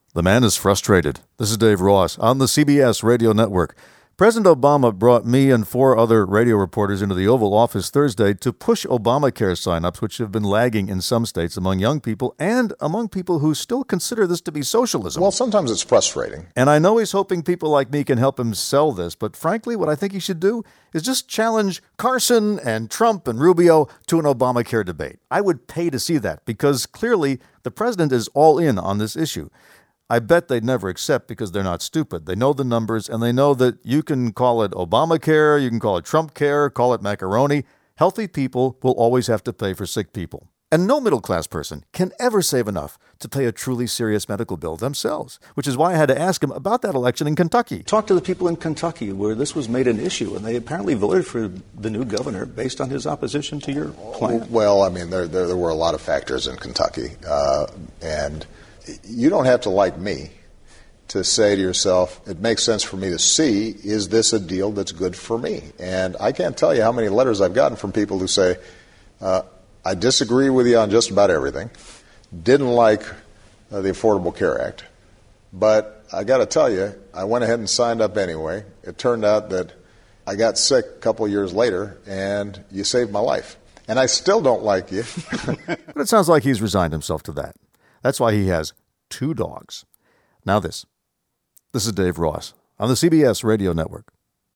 The man is frustrated. This is Dave Ross on the CBS Radio Network. President Obama brought me and 4 other radio reporters into the Oval Office Thursday to push Obamacare signups, which have been lagging in some states among young people and among people who still consider this to be socialism. Well, sometimes it's frustrating. And I know he's hoping people like me can help him sell this, but frankly, what I think he should do is just challenge Carson and Trump and Rubio to an Obamacare debate. I would pay to see that because clearly the president is all in on this issue. I bet they'd never accept because they're not stupid. They know the numbers, and they know that you can call it Obamacare, you can call it Trump care, call it macaroni. Healthy people will always have to pay for sick people. And no middle-class person can ever save enough to pay a truly serious medical bill themselves, which is why I had to ask him about that election in Kentucky. Talk to the people in Kentucky where this was made an issue, and they apparently voted for the new governor based on his opposition to your plan. Well, I mean, there were a lot of factors in Kentucky, and you don't have to like me to say to yourself, it makes sense for me to see, is this a deal that's good for me? And I can't tell you how many letters I've gotten from people who say, I disagree with you on just about everything, didn't like the Affordable Care Act, but I got to tell you, I went ahead and signed up anyway. It turned out that I got sick a couple of years later, and you saved my life. And I still don't like you. But it sounds like he's resigned himself to that. That's why he has 2 dogs. Now this. This is Dave Ross on the CBS Radio Network.